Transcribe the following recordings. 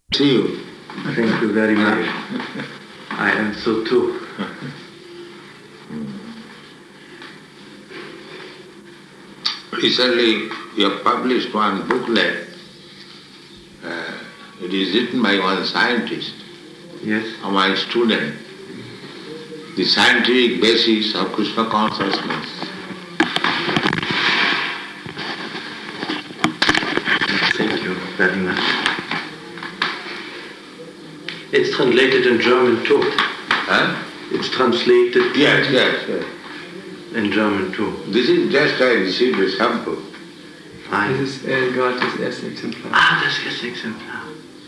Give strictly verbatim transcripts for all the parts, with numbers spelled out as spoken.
See you. Thank you very much. I am so too. Recently, you have published one booklet. Uh, it is written by one scientist, Yes. or my student. The scientific basis of Krishna consciousness. Thank you very much. It's translated in German too. Huh? It's translated Yes, yes, yes. in German too. This is just I received a sample. Fine. Das ist äh, gerade das erste Exemplar. Ah, das erste Exemplar.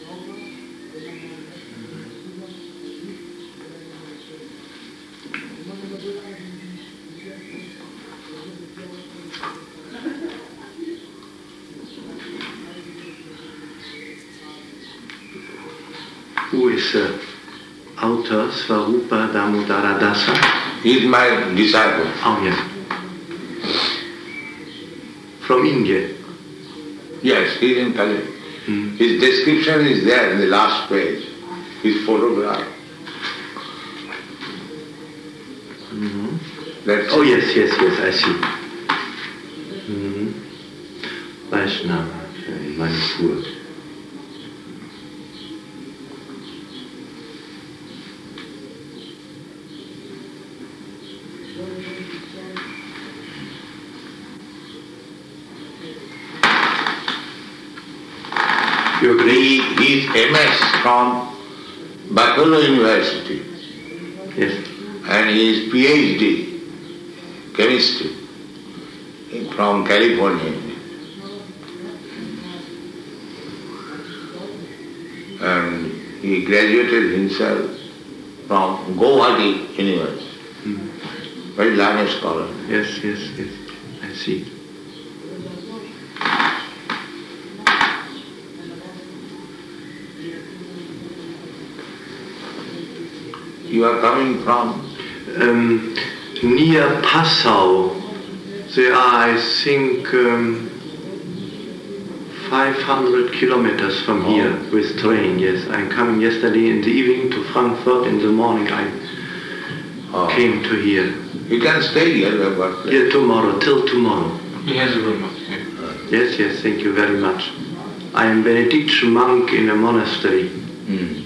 Who is the author? Swarupa Damodara Dasa? He is my disciple. Oh, yes. From India. Yes, he is in Kali. Hmm. His description is there in the last page. His photograph. Mm-hmm. That's Oh, yes, yes, yes, I see. Mm-hmm. Vaishnava in Manipur. You agree? He, he is M S from Buffalo University Yes. and he is P H D chemistry from California. And he graduated himself from Guwahati University. Mm. Very learned scholar. Yes, yes, yes. I see. You are coming from? Um, near Passau, there are, I think, um, five hundred kilometers from Oh. here with train, yes. I'm coming yesterday in the evening to Frankfurt, in the morning I Oh. came to here. You can stay here, you have got place. Here tomorrow, till tomorrow. He has a room up here. Yes, yes, thank you very much. I am Benedictine monk in a monastery. Hmm.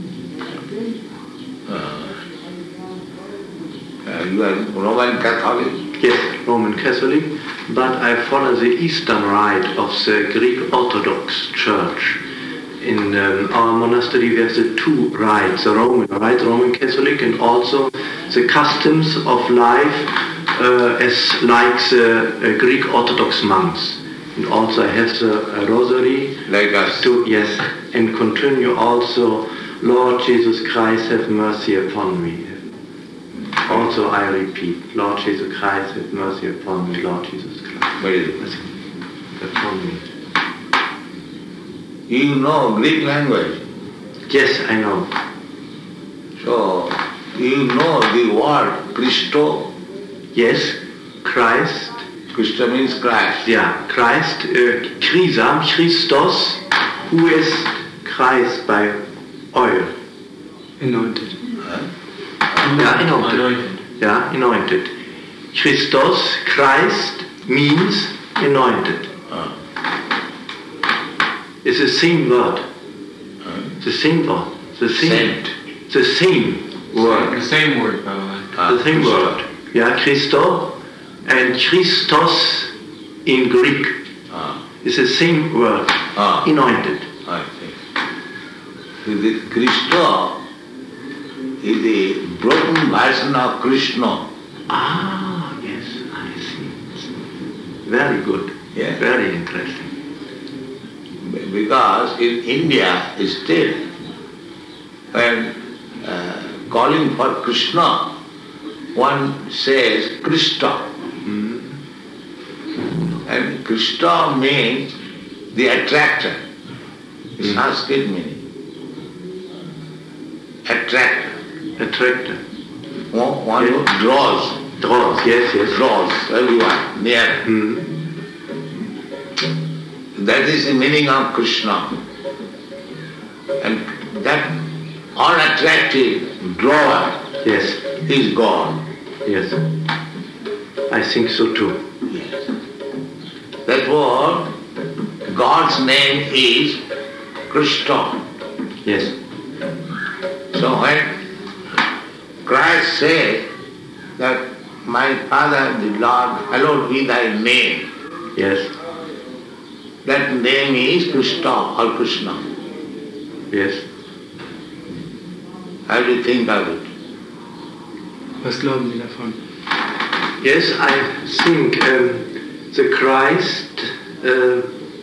Uh, you are Roman Catholic? Yes, Roman Catholic, but I follow the Eastern Rite of the Greek Orthodox Church. In um, our monastery we have the two rites, the Roman Rite, Roman Catholic, and also the customs of life uh, as like the uh, Greek Orthodox monks. And also I have the uh, rosary. Like us. To, yes, and continue also, Lord Jesus Christ, have mercy upon me. Also I repeat, Lord Jesus Christ, have mercy upon me, Lord Jesus Christ. Very good. Mercy upon me. You know Greek language. Yes, I know. So, you know the word Christo. Yes, Christ. Christo means Christ. Yeah, Christ, uh, Chrisam, Christos, who is Christ by oil. Anointed. Huh? Yeah, anointed. Anointed. Yeah, anointed. Christos, Christ, means anointed. Uh, It's the same word. uh, The same word. The same. Saint. The same word. The same word, by the way. uh, The same Christo. word. Yeah, Christo and Christos in Greek Uh, is the same word. Ah. Anointed. I think. The Christo is the broken version of Krishna. Ah, yes, I see. Very good. Yeah. Very interesting. Because in India still, when uh, calling for Krishna, one says Krishna. And Krishna means the attractor. It's Mm. Sanskrit meaning. Attractor. Attractor. One, one Yeah. who draws, Draws, yes, yes. draws everyone near. Mm. That is the meaning of Krishna. And all attractive drawer Yes, is God. yes. I think so too. Yes. Therefore, God's name is Krishna. Yes, So when Christ said that my Father, the Lord, hallowed be thy name, yes, that name is Krishna or Krishna. yes. How do you think of it? Was glauben Sie davon? Yes, I think um, the Christ, äh,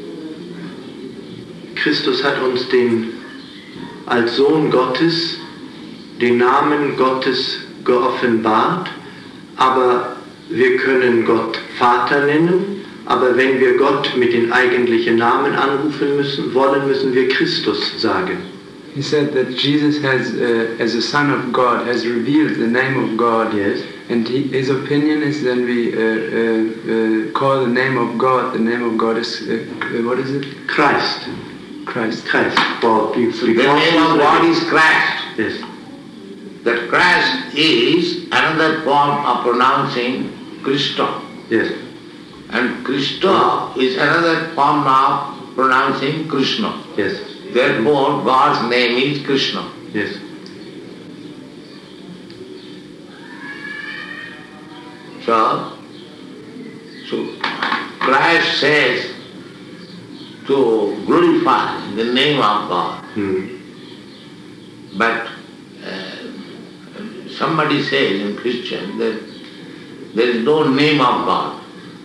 Christus hat uns den, als Sohn Gottes den Namen Gottes geoffenbart, aber wir können Gott Vater nennen, aber wenn wir Gott mit den eigentlichen Namen anrufen müssen, wollen, müssen wir Christus sagen. He said that Jesus has, uh, as a son of God, has revealed the name of God. Yes. And he, his opinion is then we uh, uh, uh, call the name of God. The name of God is, uh, uh, what is it? Christ. Christ. Christ. Well, be- The name of God is Christ. Yes. That Christ is another form of pronouncing Krishna. Yes. And Krishna is another form of pronouncing Krishna. Yes. Therefore, God's name is Krishna. Yes. So, so Christ says to glorify the name of God. Hmm. But uh, somebody says in Christian that there is no name of God.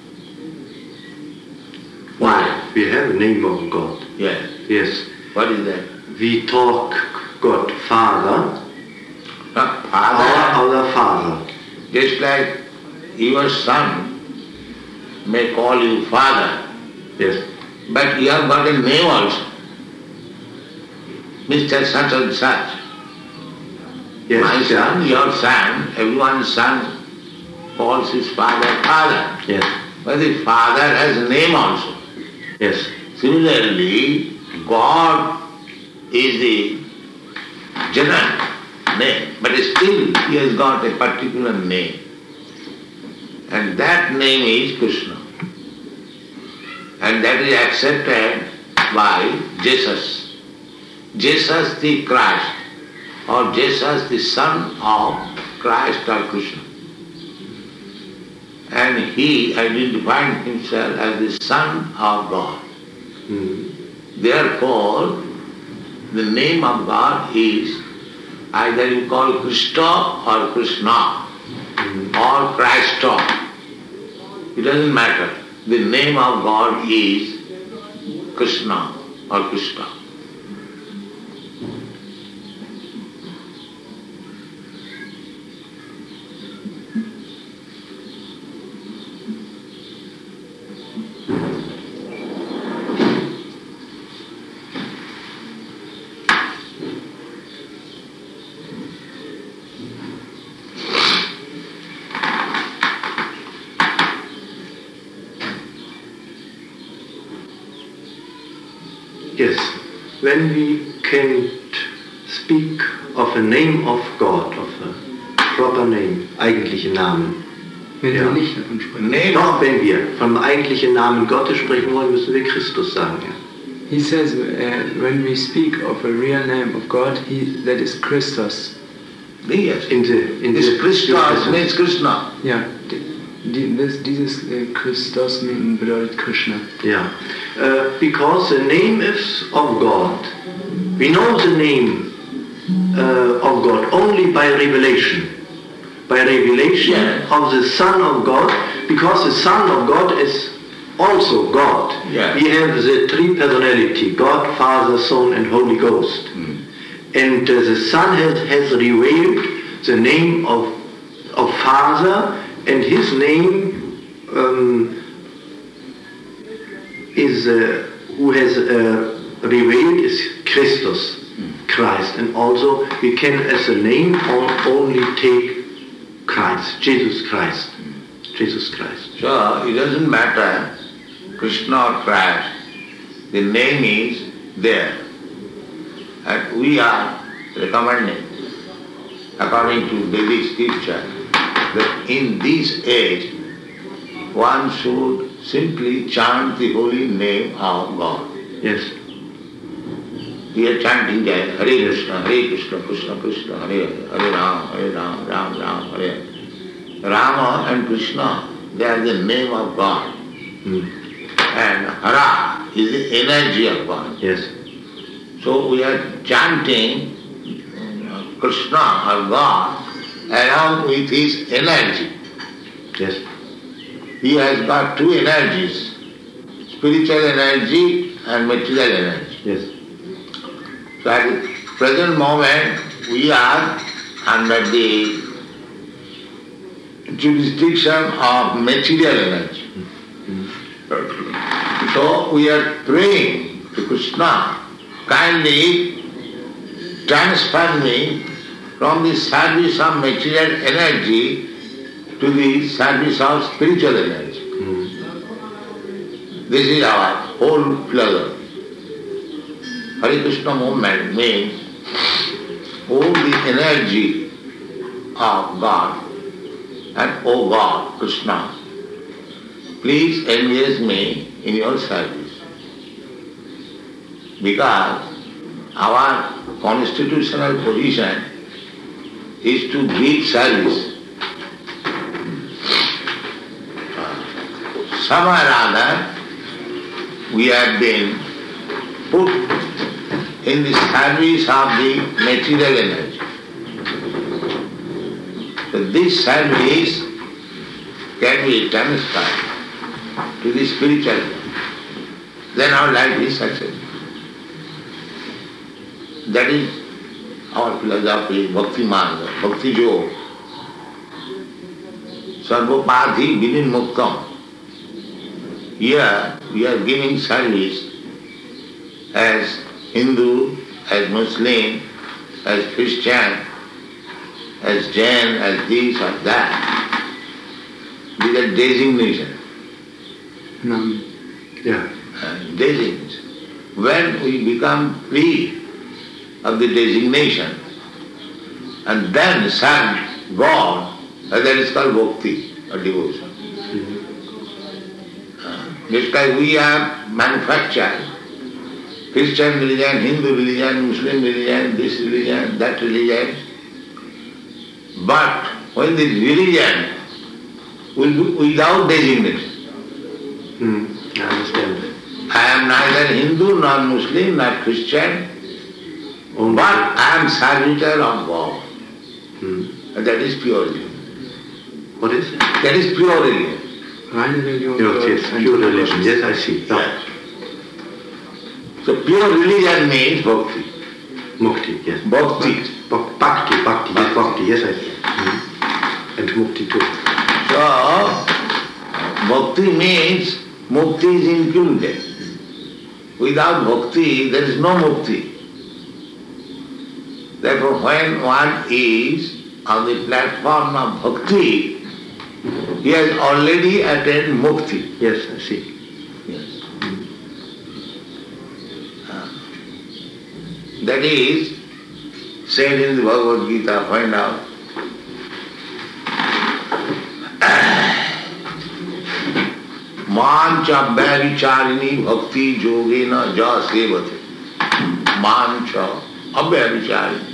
Why? We have a name of God. Yes. Yes. What is that? We talk God Father, Uh, our, Father, our Father. just like your son may call you father, Yes. but you have got a name also. Mister Such and Such. Yes. My son, your son, everyone's son calls his father father. Yes. But the father has a name also. Yes. Similarly, God is the general name, but still he has got a particular name. And that name is Krishna. And that is accepted by Jesus. Jesus the Christ, or Jesus the Son of Christ or Krishna. And he identified himself as the Son of God. Hmm. Therefore, the name of God is either you call Krishna or Krishna or Christo. It doesn't matter. The name of God is Krishna or Krishna. Yes. When we can speak of a name of God, of a proper name, eigentlichen Namen. Wenn Ja. wir nicht davon sprechen. Name Doch, of wenn wir vom eigentlichen Namen Gottes sprechen wollen, müssen wir Christus sagen. Ja. He says uh, when we speak of a real name of God, he, that is Christos. yes. In the, in This the, Krishna means Krishna. Ja, die, die, das, dieses äh, Christos mean- bedeutet Krishna. Yeah, uh, because the name is of God. We know the name uh, of God only by revelation. By revelation Yeah. of the Son of God, because the Son of God is also God. Yeah. We have the three personality, God, Father, Son and Holy Ghost. And uh, the Son has, has revealed the name of, of Father, and his name um, is uh, who has uh, revealed is Christus, Christ, and also we can as a name on- only take Christ, Jesus Christ, Jesus Christ. So it doesn't matter Krishna or Christ. The name is there. And we are recommending, according to Vedic scripture, that in this age one should simply chant the holy name of God. Yes. We are chanting Hare Krishna, Hare Krishna, Krishna Krishna, Hare Hare, Hare Ram, Hare Ram, Ram Ram, Hare Hare. Rama and Krishna, they are the name of God. Mm. And Hara is the energy of God. Yes. So we are chanting Krishna or God along with his energy. Yes. He has got two energies, spiritual energy and material energy. Yes. So at the present moment we are under the jurisdiction of material energy. Mm-hmm. So we are praying to Krishna, kindly transfer me from the service of material energy to the service of spiritual energy. Mm-hmm. This is our whole philosophy. Hare Krishna movement means all the energy of God and O God, Krishna, please engage me in your service. Because our constitutional position is to give service. Somehow or other we have been put in the service of the material energy. So this service can be transferred to the spiritual energy. Then our life is successful. That is our philosophy, Bhakti Marga, Bhakti Yoga. Sarvopadhi Vilin Muktam. Here we are giving service as Hindu, as Muslim, as Christian, as Jain, as this or that. These are designations. No. Yeah. And designations. When we become free of the designation and then serve God, that is called bhakti or devotion. Mm-hmm. Uh, just like we have manufactured Christian religion, Hindu religion, Muslim religion, this religion, that religion. But when the religion will be without designation, mm, I understand. I am neither Hindu nor Muslim nor Christian, Only. but I am servitor of God. Mm. And that is pure religion. What is it? That is pure religion. Reine Religion. Yes, yes, pure religion. Yes, I see. No. Yes. So pure religion means bhakti. Mukti, yes. Bhakti. Bhakti, bhakti, bhakti, yes, bhakti, yes, I see. Mm. And mukti too. So, bhakti means mukti is included. Without bhakti, there is no mukti. Therefore, when one is on the platform of bhakti, he has already attained mukti. Yes, I see. Yes. Uh, that is said in the Bhagavad Gita, find out. Mancha abhyavicharini bhakti yogena ja sevate. Mancha abhyavicharini.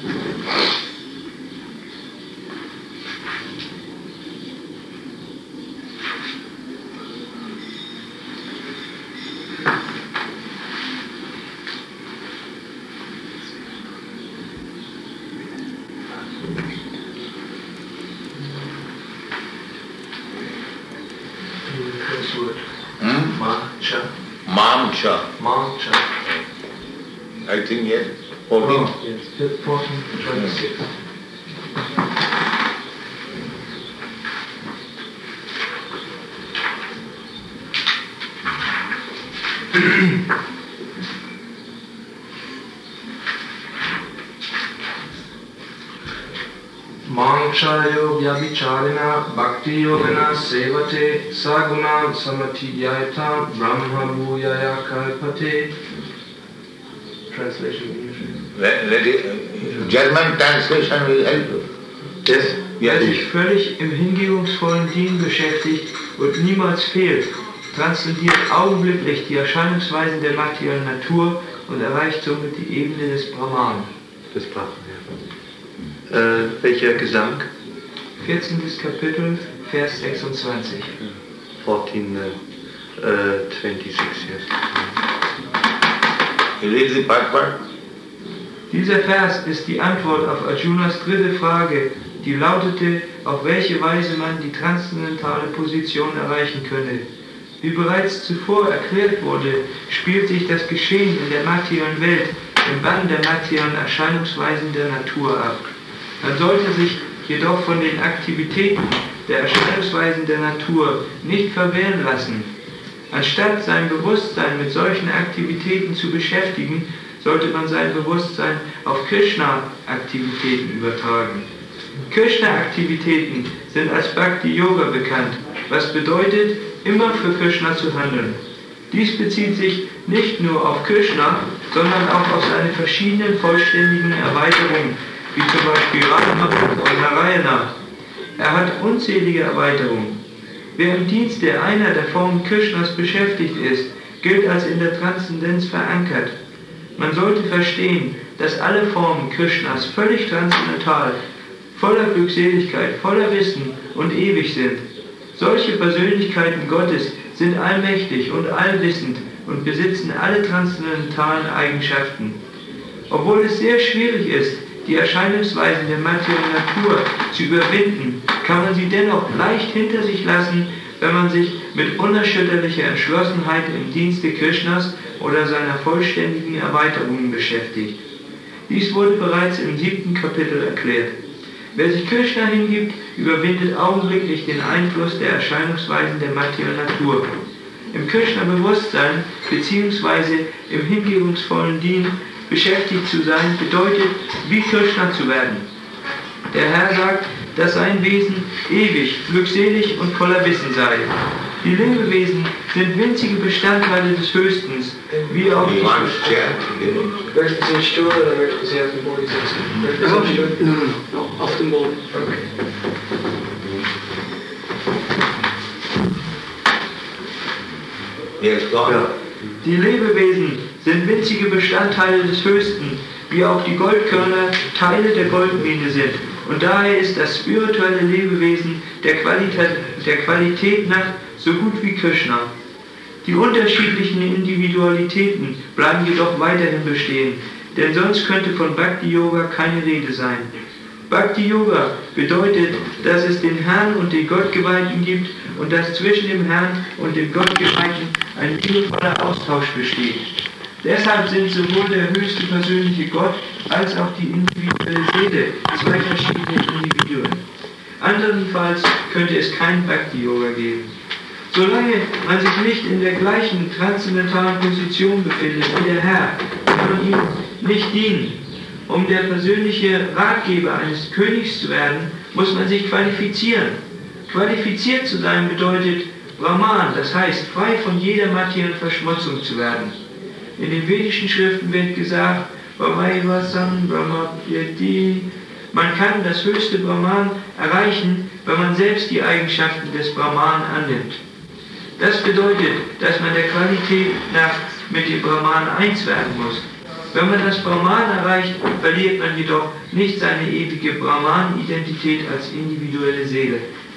Hmm? Mancha. Mancha. Mancha. I think yes. fourteen. Oh, yes. fourteen twenty-six. Manchayo vyabhicharina bhakti yogana sevate sagunam samatidhyayata brahma bhuyaya kalpate. Translation in English. German translation will help you. Yes? Wer sich völlig im hingebungsvollen Dienen beschäftigt und niemals fehlt, transzendiert augenblicklich die Erscheinungsweisen der materiellen Natur und erreicht somit die Ebene des Brahman. Das Brahman, ja. Äh, welcher Gesang? vierzehntes Kapitel, Vers sechsundzwanzig. fourteen, uh, uh, twenty-six, yes. You read the first part? Dieser Vers ist die Antwort auf Arjunas dritte Frage, die lautete, auf welche Weise man die transzendentale Position erreichen könne. Wie bereits zuvor erklärt wurde, spielt sich das Geschehen in der materiellen Welt im Bann der materiellen Erscheinungsweisen der Natur ab. Man sollte sich jedoch von den Aktivitäten der Erscheinungsweisen der Natur nicht verwehren lassen. Anstatt sein Bewusstsein mit solchen Aktivitäten zu beschäftigen, sollte man sein Bewusstsein auf Krishna-Aktivitäten übertragen. Krishna-Aktivitäten sind als Bhakti-Yoga bekannt, was bedeutet, immer für Krishna zu handeln. Dies bezieht sich nicht nur auf Krishna, sondern auch auf seine verschiedenen vollständigen Erweiterungen, wie zum Beispiel Rama und Narayana. Er hat unzählige Erweiterungen. Wer im Dienste einer der Formen Krishnas beschäftigt ist, gilt als in der Transzendenz verankert. Man sollte verstehen, dass alle Formen Krishnas völlig transzendental, voller Glückseligkeit, voller Wissen und ewig sind. Solche Persönlichkeiten Gottes sind allmächtig und allwissend und besitzen alle transzendentalen Eigenschaften. Obwohl es sehr schwierig ist, die Erscheinungsweisen der materiellen Natur zu überwinden, kann man sie dennoch leicht hinter sich lassen, wenn man sich mit unerschütterlicher Entschlossenheit im Dienste Krishnas oder seiner vollständigen Erweiterungen beschäftigt. Dies wurde bereits im siebten Kapitel erklärt. Wer sich Krishna hingibt, überwindet augenblicklich den Einfluss der Erscheinungsweisen der materiellen Natur. Im Krishna-Bewusstsein bzw. im hingebungsvollen Dienen beschäftigt zu sein, bedeutet, wie Krishna zu werden. Der Herr sagt, dass sein Wesen ewig, glückselig und voller Wissen sei. Die Lebewesen sind winzige Bestandteile des Höchstens, wie auch die... Möchten Sie einen Stuhl oder möchten Sie auf dem Boden sitzen? Möchten Sie einen Stuhl? Nein, nein, auf dem Boden. Okay. Yes, God. Ja. Die Lebewesen sind winzige Bestandteile des Höchsten, wie auch die Goldkörner Teile der Goldmine sind. Und daher ist das spirituelle Lebewesen der Qualität, der Qualität nach so gut wie Krishna. Die unterschiedlichen Individualitäten bleiben jedoch weiterhin bestehen, denn sonst könnte von Bhakti-Yoga keine Rede sein. Bhakti-Yoga bedeutet, dass es den Herrn und den Gottgeweihten gibt und dass zwischen dem Herrn und dem Gottgeweihten ein liebevoller Austausch besteht. Deshalb sind sowohl der höchste persönliche Gott als auch die individuelle Seele zwei verschiedene Individuen. Andernfalls könnte es kein Bhakti-Yoga geben. Solange man sich nicht in der gleichen transzendentalen Position befindet wie der Herr, kann man ihm nicht dienen. Um der persönliche Ratgeber eines Königs zu werden, muss man sich qualifizieren. Qualifiziert zu sein bedeutet Brahman, das heißt frei von jeder materiellen Verschmutzung zu werden. In den vedischen Schriften wird gesagt, Brahmaivasam Brahmapyati. Man kann das höchste Brahman erreichen, wenn man selbst die Eigenschaften des Brahman annimmt. Das bedeutet, dass man der Qualität nach mit dem Brahman eins werden muss. Wenn man das Brahman erreicht, verliert man jedoch nicht seine ewige Brahman-Identität als individuelle Seele.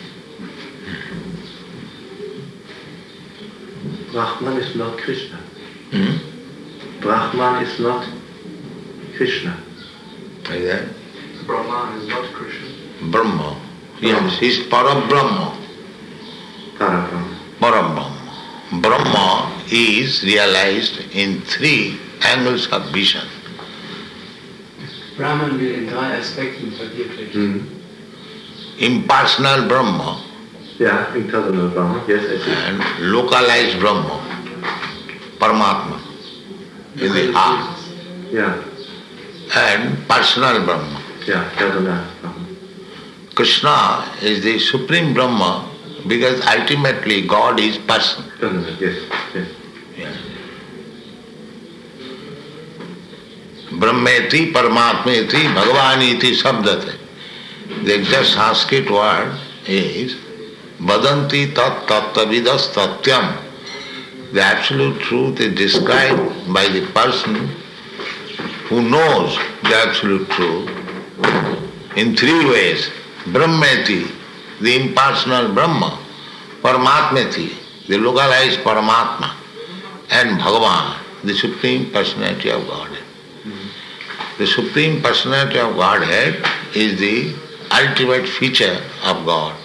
Brahman is not Krishna. Hmm? Brahman is not Krishna. Like that? Brahman is not Krishna. Brahma. Yes, he's Parabrahma. Parabrahma. Parabrahma. Brahma is realized in three angles of vision. Brahman wird in drei Aspekten verwirklicht. Mhm. Impersonal Brahma Ja, impersonal Brahma, yes, I see. and localized Brahma, Paramatma, in the heart, Ja, and personal Brahma. ja, personal Brahma. Krishna is the supreme Brahma because ultimately God is person. Personal, yes, yes. Yeah. Brahmeti, Paramatmeti, Bhagavaniti Sabdate. The exact Sanskrit word is Vadanti tat tattavidas tatyam. The absolute truth is described by the person who knows the absolute truth in three ways. Brahmeti, the impersonal Brahma, Paramatmeti, the localized Paramatma, and Bhagavan, the Supreme Personality of Godhead. Mm-hmm. The Supreme Personality of Godhead is the ultimate feature of God,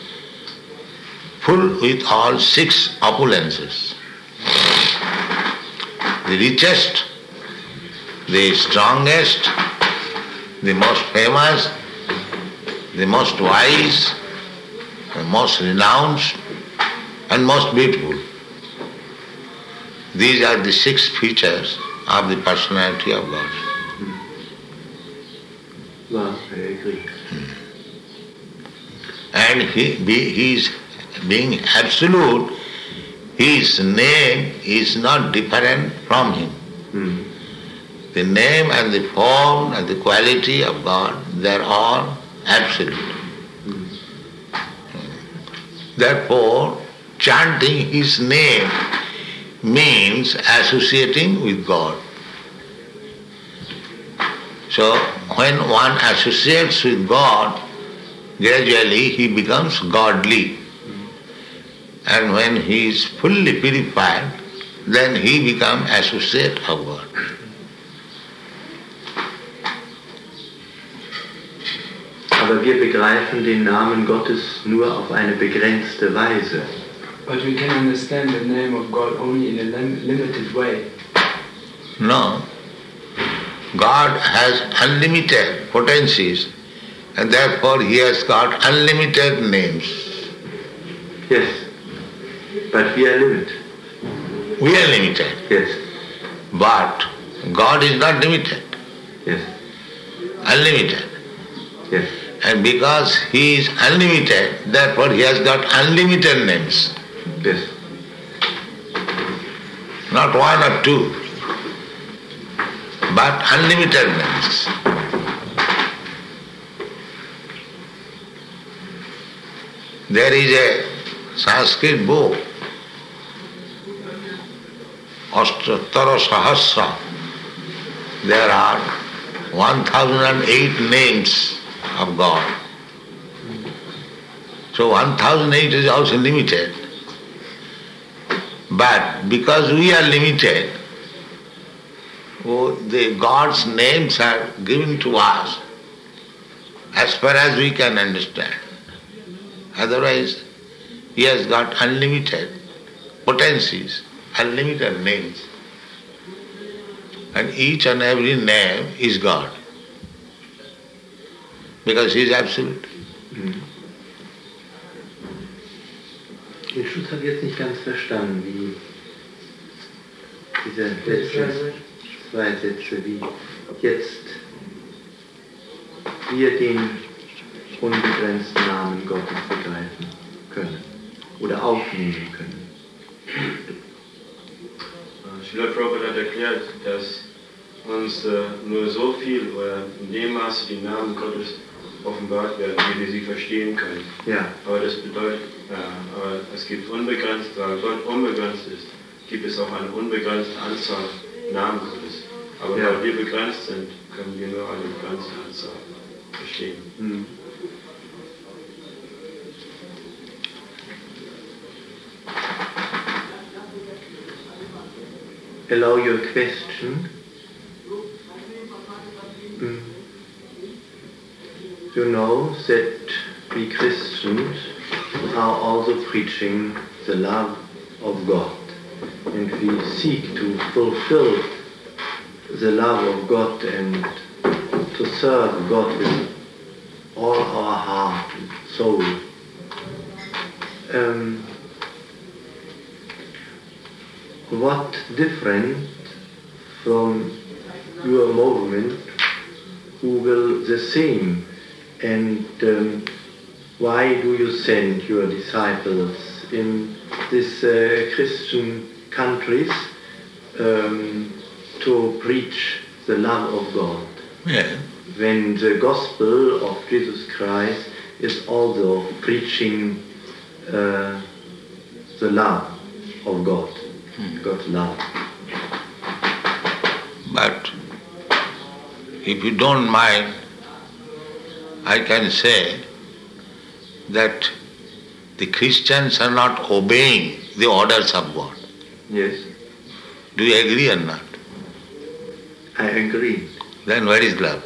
full with all six opulences. The richest, the strongest, the most famous, the most wise, the most renounced, and most beautiful. These are the six features of the personality of God. Well, I agree. And he, be, he is being absolute, his name is not different from him. Mm. The name and the form and the quality of God, they are all absolute. Mm. Therefore, chanting his name means associating with God. So, when one associates with God, gradually he becomes godly. And when he is fully purified, then he becomes associate of God. Aber wir begreifen den Namen Gottes nur auf eine begrenzte Weise. But we can understand the name of God only in a lim- limited way. No. God has unlimited potencies, and therefore he has got unlimited names. Yes, but we are limited. We are limited. Yes, But God is not limited, yes, unlimited. yes. And because he is unlimited, therefore he has got unlimited names. Yes. Not one or two, but unlimited names. There is a Sanskrit book, Ashtattara Sahasra. There are one thousand eight names of God. So one thousand eight is also limited. But because we are limited, oh, the God's names are given to us as far as we can understand. Otherwise, he has got unlimited potencies, unlimited names. And each and every name is God. Because he is absolute. Mhm. Den Schluss habe ich jetzt nicht ganz verstanden, wie diese letzten zwei Sätze, wie jetzt wir den unbegrenzten Namen Gottes begreifen können oder aufnehmen können. Srila Prabhupada hat erklärt, dass uns äh, nur so viel oder in dem Maße die Namen Gottes offenbart werden, wie wir sie verstehen können. Ja. Aber das bedeutet, äh, aber es gibt unbegrenzt, weil Gott unbegrenzt ist, gibt es auch eine unbegrenzte Anzahl Namen Gottes. Aber Ja. weil wir begrenzt sind, können wir nur eine begrenzte Anzahl verstehen. Mhm. Allow your question. Mm. You know that we Christians are also preaching the love of God, and we seek to fulfill the love of God and to serve God with all our heart and soul. Um, what different from your movement who will the same, and um, why do you send your disciples in these uh, Christian countries um, to preach the love of God. Yeah. When the gospel of Jesus Christ is also preaching uh, the love of God, Hmm. God's love. But if you don't mind, I can say that the Christians are not obeying the orders of God. Yes, Do you agree or not? I agree. Then where is love?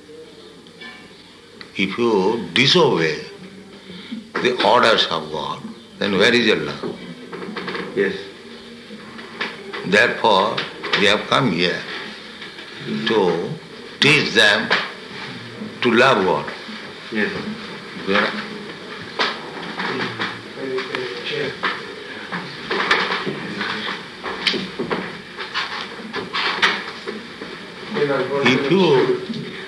If you disobey the orders of God, then where is your love? Yes. Therefore, we have come here to teach them to love God. Yes. We are- If you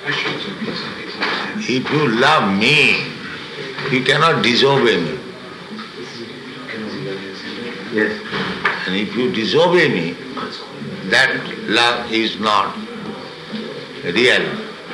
if you love me, you cannot disobey me. Yes. And if you disobey me, that love is not real.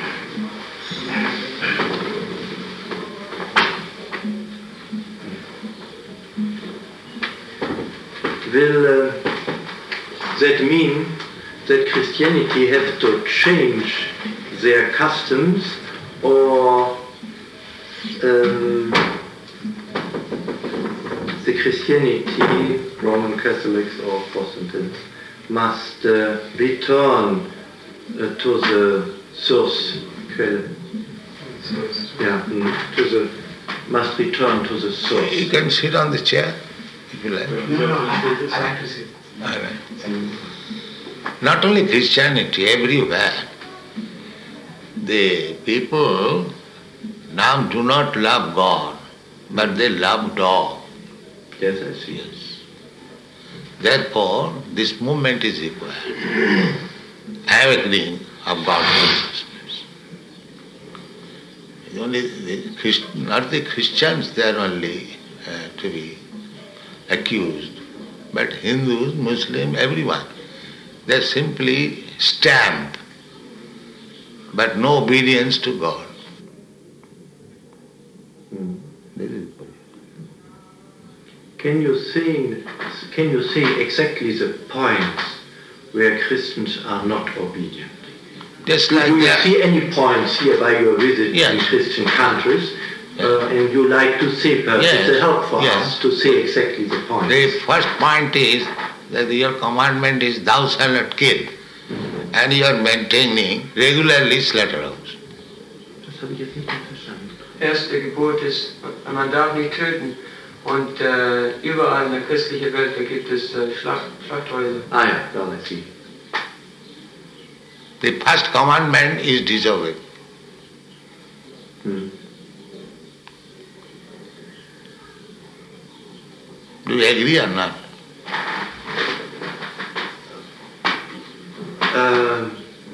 Will uh, that mean that Christianity have to change their customs, or um, the Christianity, Roman Catholics or Protestants, must uh, return uh, to the source, Quelle. Yeah, mm, to the, must return to the source. You can sit on the chair if you like. No, no, I, I like to sit. All right. Not only Christianity, everywhere. The people now do not love God, but they love dog. Yes, I see. Yes. Therefore, this movement is required. Awakening of God's consciousness. Only the Christ, not the Christians, they are only uh, to be accused, but Hindus, Muslims, everyone. They are simply stamp, but no obedience to God. Mm. This is Can you say, can you say exactly the points where Christians are not obedient? just like Do you that. see any points here by your visit Yes. in Christian countries, Yes. uh, and you like to say perhaps Yes. it's a help for Yes. us to say exactly the points? The first point is that your commandment is thou shalt not kill, and you are maintaining regularly slaughterhouse. Das habe ich jetzt nicht mehr verstanden. Erste Gebot ist, man darf nicht töten. Und äh, überall in der christlichen Welt, da gibt es äh, Schlacht, Schlachthäuser. Ah ja, da I see. The first commandment is disobey. Hmm. Do you agree or not? Um,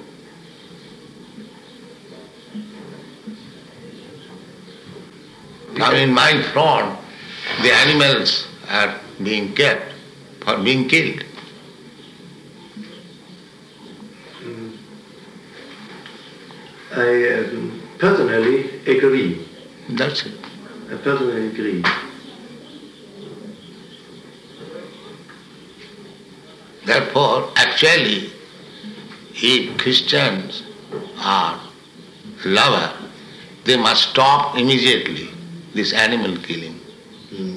Now in my front, the animals are being kept for being killed. I um, personally agree. That's it. I personally agree. Therefore, actually, if Christians are lover, they must stop immediately this animal killing. Mm.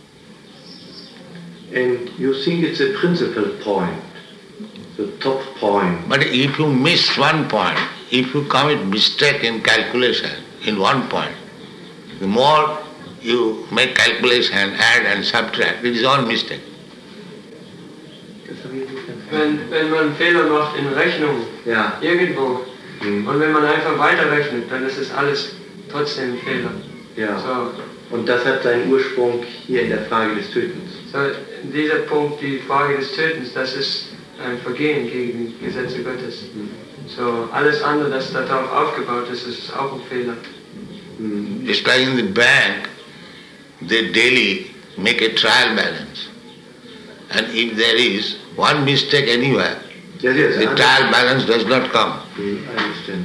And you think it's a principal point, the top point. But if you miss one point, if you commit mistake in calculation in one point, the more you make calculation, add and subtract, it is all mistake. Das habe ich nicht ganz Wenn, wenn man einen Fehler macht in Rechnung, Ja. irgendwo, Mhm. und wenn man einfach weiterrechnet, dann ist es alles trotzdem ein Fehler. Ja. So, Und das hat seinen Ursprung hier in der Frage des Tötens. so, dieser Punkt, die Frage des Tötens, das ist ein Vergehen gegen die Gesetze Gottes. So, alles andere, das darauf aufgebaut ist, ist auch ein Fehler. Mhm. Just like in the bank, they daily make a trial balance. And if there is one mistake anywhere, Yes, yes. The trial balance does not come. I understand.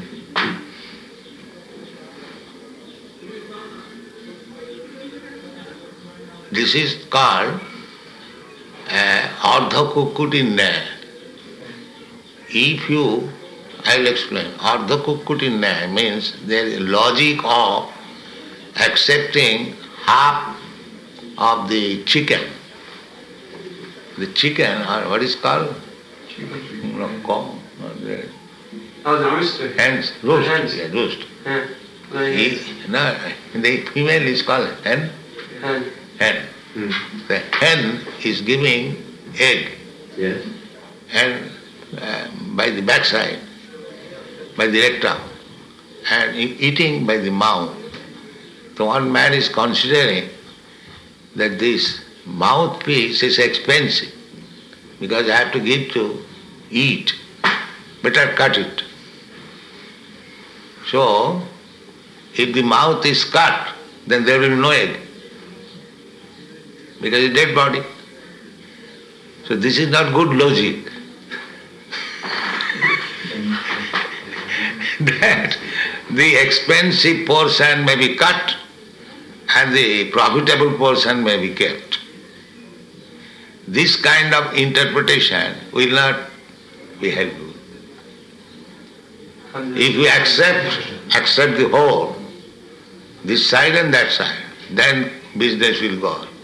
This is called uh, Ardha Kukkutinaya. If you, I will explain, Ardha Kukkutinaya means there is a logic of accepting half of the chicken. The chicken, or what is called? Chicken. No, cow. Oh, the rooster. Hens. Roast. Hens. Yeah, roast. Yeah. He, no, the female is called hen. Hen. Hen. Mm. The hen is giving egg. Yes. And uh, by the backside, by the rectum, and e- eating by the mouth. So one man is considering that this mouthpiece is expensive because I have to give to eat. Better cut it. So, if the mouth is cut, then there will be no egg because it's a dead body. So this is not good logic. That the expensive portion may be cut and the profitable portion may be kept. This kind of interpretation will not be helpful. If we accept accept the whole, this side and that side, then business will go on.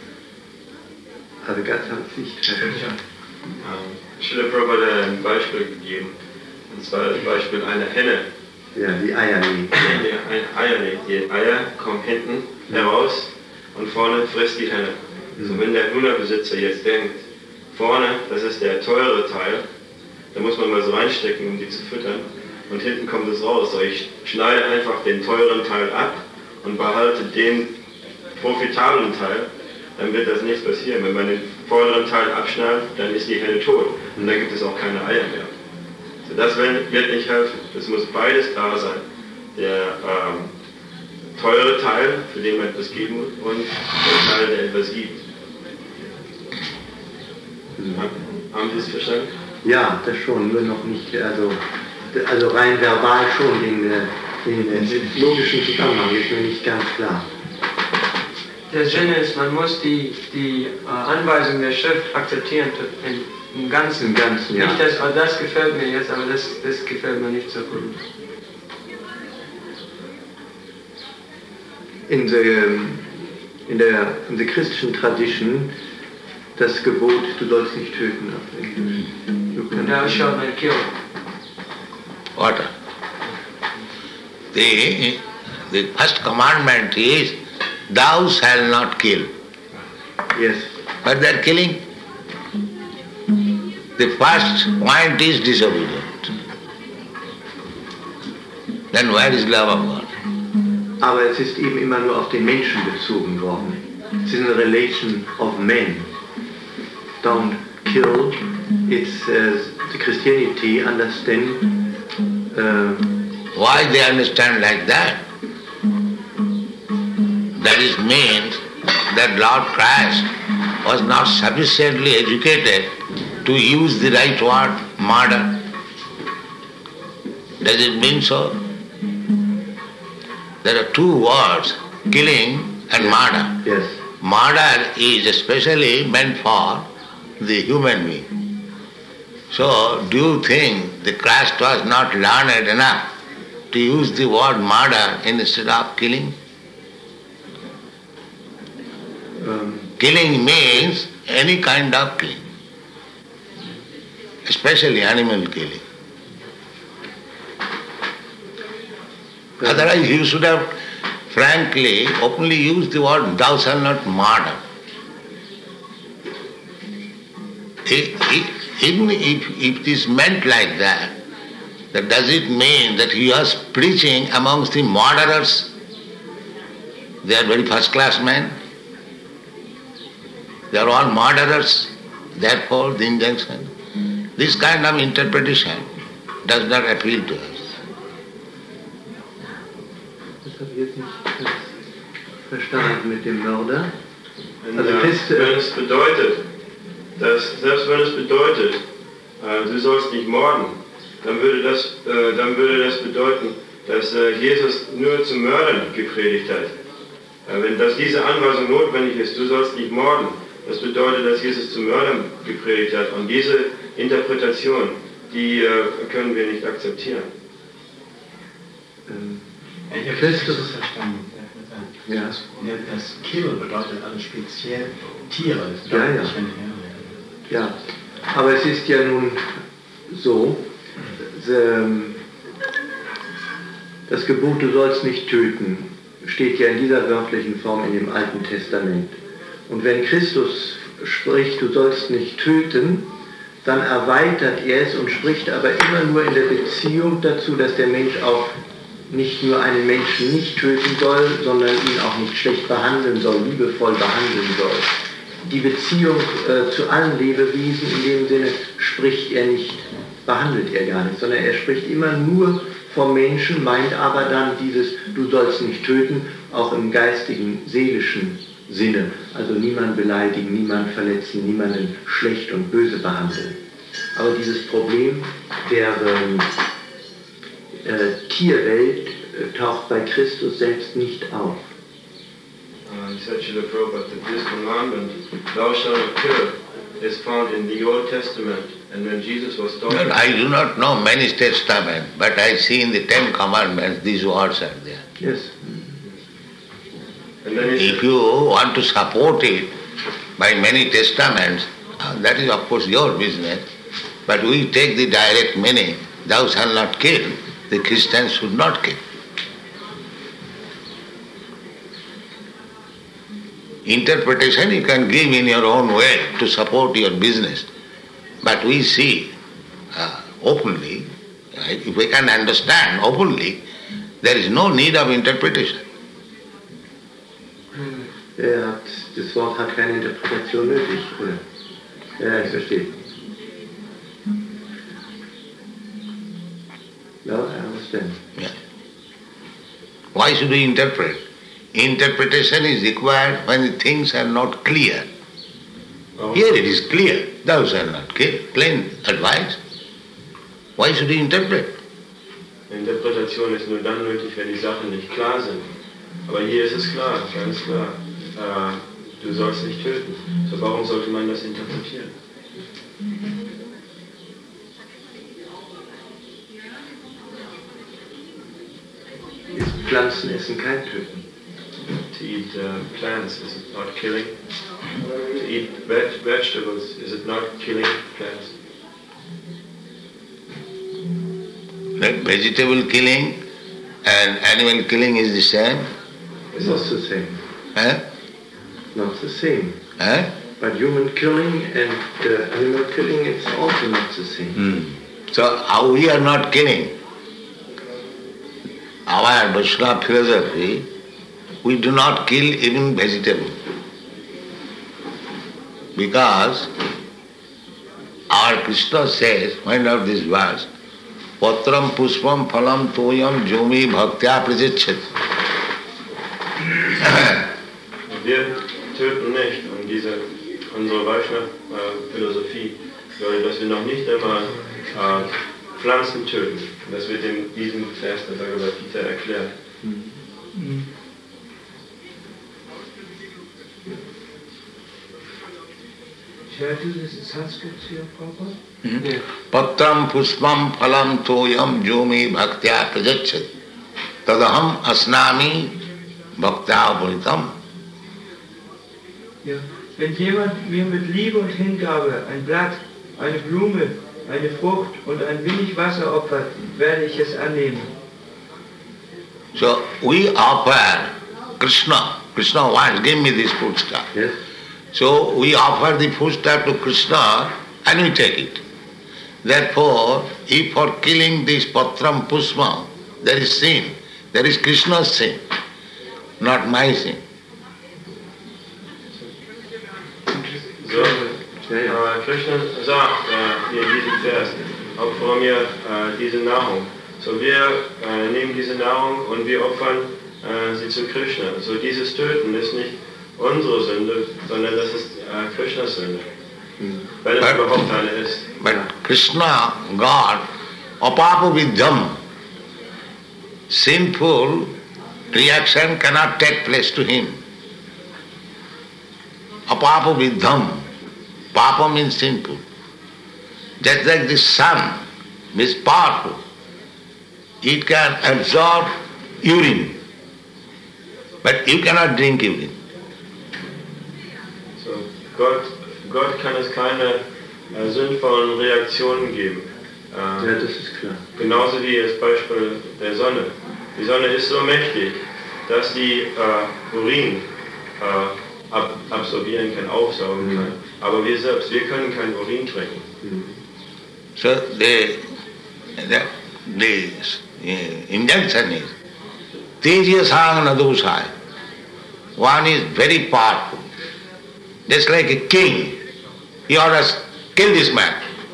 Also ganz am Sicht. Srila Prabhupada hat ein Beispiel gegeben. Und zwar das Beispiel einer Henne. Ja, die Eier legt. Die ein Eier legt. Die Eier kommen hinten heraus und vorne frisst die Henne. So, wenn der Hühnerbesitzer jetzt denkt, vorne, das ist der teure Teil, da muss man mal so reinstecken, um die zu füttern, und hinten kommt es raus. So, ich schneide einfach den teuren Teil ab und behalte den profitablen Teil, dann wird das nichts passieren. Wenn man den vorderen Teil abschneidet, dann ist die Henne tot und dann gibt es auch keine Eier mehr. So, das wird nicht helfen. Es muss beides da sein. Der ähm, teure Teil, für den man etwas geben muss, und der Teil, der etwas gibt. Haben Sie es verstanden? Ja, das schon, nur noch nicht, also, also rein verbal schon, den, den, den logischen Zusammenhang ist mir nicht ganz klar. Der Sinn ist, man muss die, die äh, Anweisung der Schrift akzeptieren im, im Ganzen. Im Ganzen, ja. Nicht, dass, oh, das gefällt mir jetzt, aber das, das gefällt mir nicht so gut. In der, in der, in der christlichen Tradition, das Gebot, du sollst nicht töten, auf Englisch. Thou shalt not kill. What? The, the first commandment is, thou shalt not kill. Yes. But they are killing. The first point is disobedient. Then where is love of God? Aber es ist eben immer nur auf den Menschen bezogen worden. Es ist eine relation of men. Don't kill. It's uh, the Christianity understand. Uh, Why they understand like that? That is means that Lord Christ was not sufficiently educated to use the right word, murder. Does it mean so? There are two words, killing and murder. Yes. Murder is especially meant for the human being. So, do you think the Christ was not learned enough to use the word murder instead of killing? Um, Killing means any kind of killing, especially animal killing. Otherwise, you should have frankly, openly used the word thou shalt not murder. Even if, if it is meant like that, that does it mean that he was preaching amongst the murderers? They are very first class men. They are all murderers. Therefore, the injunction. This kind of interpretation does not appeal to us. Das habe ich jetzt nicht ganz verstanden mit dem Mörder. Wenn, also, äh, wenn es bedeutet, dass, selbst wenn es bedeutet, äh, äh, du sollst nicht morden, dann würde das, äh, dann würde das bedeuten, dass äh, Jesus nur zu Mördern gepredigt hat. Äh, wenn das diese Anweisung notwendig ist, du sollst nicht morden, das bedeutet, dass Jesus zu Mördern gepredigt hat. Und diese Interpretation, die äh, können wir nicht akzeptieren. Ähm, Ich habe Christus- Christus verstanden. Ja. Das, das Kill bedeutet also speziell Tiere. Das Ja, bedeutet ja. nicht Menschen. Ja, aber es ist ja nun so, ähm, das Gebot, du sollst nicht töten, steht ja in dieser wörtlichen Form in dem Alten Testament. Und wenn Christus spricht, du sollst nicht töten, dann erweitert er es und spricht aber immer nur in der Beziehung dazu, dass der Mensch auch nicht nur einen Menschen nicht töten soll, sondern ihn auch nicht schlecht behandeln soll, liebevoll behandeln soll. Die Beziehung äh, zu allen Lebewesen in dem Sinne spricht er nicht, behandelt er gar nicht, sondern er spricht immer nur vom Menschen, meint aber dann dieses, du sollst nicht töten, auch im geistigen, seelischen Sinne. Also niemanden beleidigen, niemanden verletzen, niemanden schlecht und böse behandeln. Aber dieses Problem der ähm, äh, Tierwelt äh, taucht bei Christus selbst nicht auf. Uh, he said, Srila Prabhupada, that this commandment, thou shalt not kill, is found in the Old Testament. And when Jesus was talking... Well, I do not know many testaments, but I see in the Ten Commandments these words are there. Yes. And then he If said, you want to support it by many testaments, uh, that is of course your business, but we take the direct meaning, thou shalt not kill, the Christians should not kill. Interpretation you can give in your own way to support your business, but we see uh, openly, right, if we can understand openly, there is no need of interpretation. Er hat, das Wort hat keine Interpretation nötig, oder? Ja, ich verstehe. No, I understand. Yeah. Why should we interpret? Interpretation is required when the things are not clear. warum, Here it is clear, thou shalt not kill, plain advice. Why should we interpret? Interpretation ist nur dann nötig, wenn die Sachen nicht klar sind. Aber hier ist es klar, ganz klar. Äh, du sollst nicht töten. So warum sollte man das interpretieren? Ist Pflanzenessen kein Töten? To eat uh, plants, is it not killing? To eat veg- vegetables, is it not killing plants? Like vegetable killing and animal killing is the same. It's not the same. Eh? Not the same. Eh? But human killing and uh, animal killing, it's also not the same. Hmm. So how we are not killing? Our Vaishnava philosophy, we do not kill even vegetable. Because our Krishna says, find out this verse, Patram puspam phalam toyam jumi bhaktya prajachat. Wir töten nicht und diese, unsere Vaishnava-Philosophie bedeutet, dass wir noch nicht einmal äh, Pflanzen töten. Das wird in diesem Vers der Bhagavad Gita erklärt. Shall I do this in Sanskrit here, Prabhupada? Patram puspam phalam toyam jumi bhaktya prajachat. Tadaham asnami bhaktya puritam. Ja. Wenn jemand mir mit Liebe und Hingabe ein Blatt, eine Blume, eine Frucht und ein wenig Wasser opfert, werde ich es annehmen. So we offer Krishna. Krishna wants, give me this food stuff. Yes? So we offer the food stuff to Krishna and we take it. Therefore, if for killing this patram pushpam, there is sin. There is Krishna's sin, not my sin. So, Ja, ja. äh, Krishna sagt äh, hier in diesem Vers, opfere mir äh, diese Nahrung. So wir äh, nehmen diese Nahrung und wir opfern äh, sie zu Krishna. So dieses Töten ist nicht unsere Sünde, sondern das ist äh, Krishnas Sünde. wenn es But- überhaupt eine ist. But Krishna, God, apapavidham, sinful reaction cannot take place to him. Apapavidham, papa means sinful. Just like the sun is powerful, it can absorb urine, but you cannot drink urine. So, Gott, Gott kann es keine äh, sinnvollen Reaktionen geben. Äh, Ja, das ist klar. Genauso wie das Beispiel der Sonne. Die Sonne ist so mächtig, dass die äh, Urin äh, ab, absorbieren kann, aufsaugen kann. Aber wir selbst, wir können kein Urin trinken. So the, the, the uh, injunction is Tejasang Nadosai. One is very powerful. Just like a king, he orders, kill this man.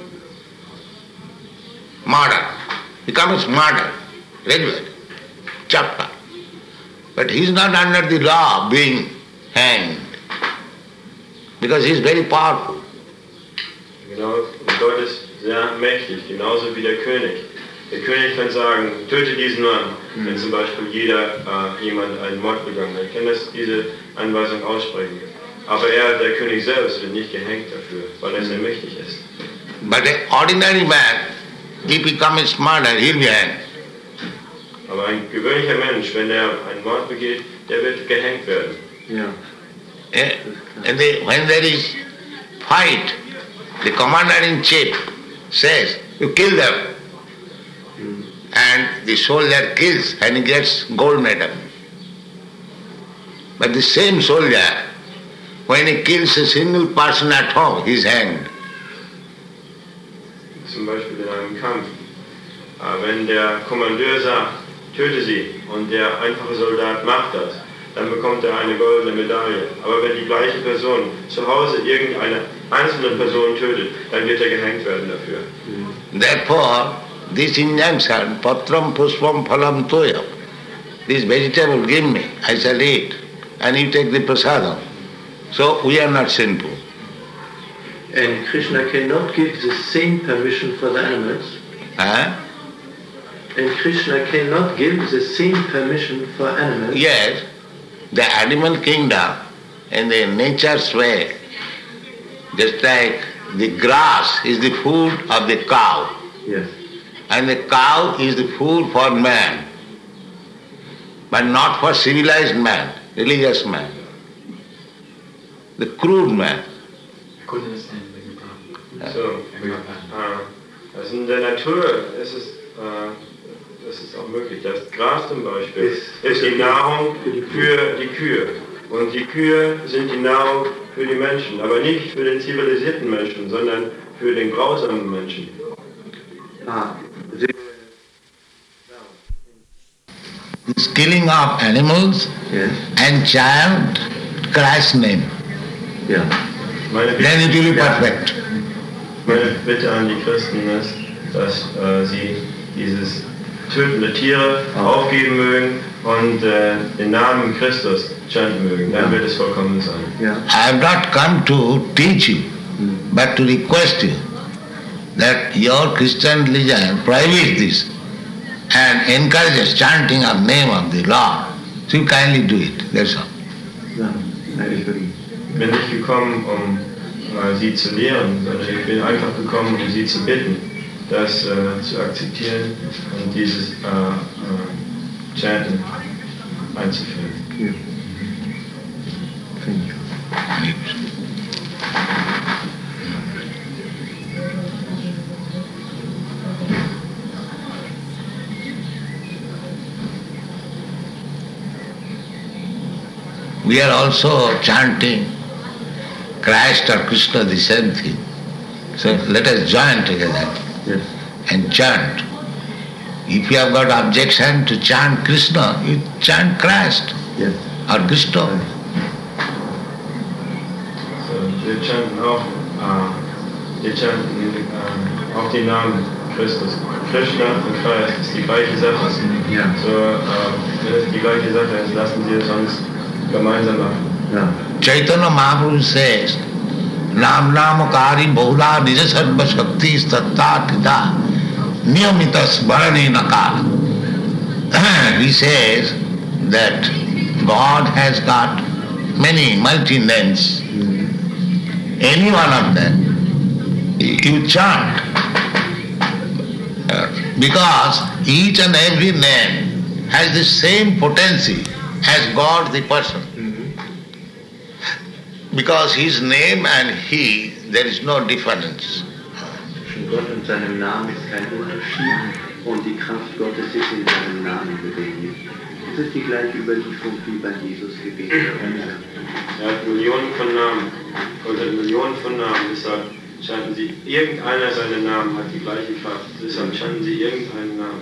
Murder. He commits murder. Regular. Chapter. But he is not under the law of being hanged. Because he is very powerful. Genau, Gott ist sehr mächtig, genauso wie der König. Der König kann sagen, töte diesen Mann, wenn zum Beispiel jeder äh, jemand einen Mord begangen hat. Er kann das, diese Anweisung aussprechen. Aber er, der König selbst, wird nicht gehängt dafür, weil er sehr mächtig ist. But an ordinary man, if he commits murder, he'll be hanged. Aber ein gewöhnlicher Mensch, wenn er einen Mord begeht, der wird gehängt werden. Ja. Eh, And the, when there is fight, the commander-in-chief says, you kill them. And the soldier kills and he gets gold medal. But the same soldier, when he kills a single person at home, he is hanged. Zum Beispiel in einem Kampf. Äh, wenn der Kommandeur sagt, töte sie, und der einfache Soldat macht das, dann bekommt er eine goldene Medaille. Aber wenn die gleiche Person zu Hause irgendeine einzelne Person tötet, dann wird er gehängt werden dafür. Therefore, this injunction, patram puspam phalam toya, this vegetable give me, I shall eat, and you take the prasadam. So we are not sinful. And Krishna cannot give the same permission for the animals. Huh? And Krishna cannot give the same permission for animals. Yes, the animal kingdom in the nature's way, just like the grass is the food of the cow, Yes. and the cow is the food for man, but not for civilized man, religious man, the crude man. Couldn't understand the Gita. So, äh, also in der Natur ist es, äh, das ist auch möglich. Das Gras zum Beispiel Ist- ist die Nahrung für die Kühe. Und die Kühe sind die Nahrung für die Menschen, aber nicht für den zivilisierten Menschen, sondern für den grausamen Menschen. Ah, the, This killing of animals yes. and chant Christ's name, Yeah. Meine then it will be Bitte, perfect. meine Bitte an die Christen ist, dass äh, sie dieses tötende Tiere aufgeben mögen und äh, den Namen Christus chanten mögen. Dann wird es vollkommen sein. Yeah. I have not come to teach you, but to request you that your Christian religion prohibits this and encourages chanting of name of the Lord. So you kindly do it, that's all. No, I agree. Ich bin nicht gekommen, um äh, sie zu lehren, sondern ich bin einfach gekommen, um sie zu bitten, das äh, zu akzeptieren und dieses äh, äh, Chanten einzuführen. Yeah. Thank you. We are also chanting Christ or Krishna, the same thing. So let us join together Yes. and chant. If you have got objection to chant Krishna, you chant Christ Yes. or Krishna. So, wir chanten auch, äh, wir chanten äh, auch den Namen Christus. Krishna und Christ ist die gleiche Sache. Ja. So, äh, wenn es die gleiche Sache ist, lassen Sie es uns gemeinsam machen. Yeah. Chaitanya Mahaprabhu says, Nam Namakari Bahula Nija Sarva Shakti Satta Kita Niyamita Smarane Nakala. He says that God has got many multi-names. Any one of them, you chant. Because each and every name has the same potency as God the person. Because his name and he, there is no difference. Zwischen Gott und seinem Namen ist kein Unterschied und die Kraft Gottes ist in seinem Namen beweglich. Es ist die gleiche Überlieferung wie bei Jesus gewesen. Er hat Millionen von Namen. Gott hat Millionen von Namen. Deshalb chanten sie, irgendeiner seiner Namen hat die gleiche Kraft. Deshalb chanten sie irgendeinen Namen.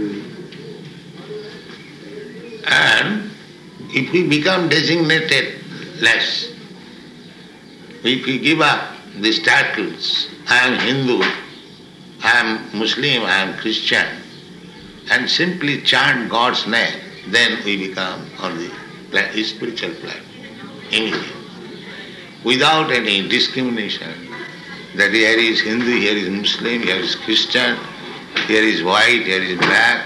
And if we become designated less, if we give up these titles, I am Hindu, I am Muslim, I am Christian, and simply chant God's name, then we become on the spiritual plan, immediately, without any discrimination, that here is Hindu, here is Muslim, here is Christian, here is white, here is black.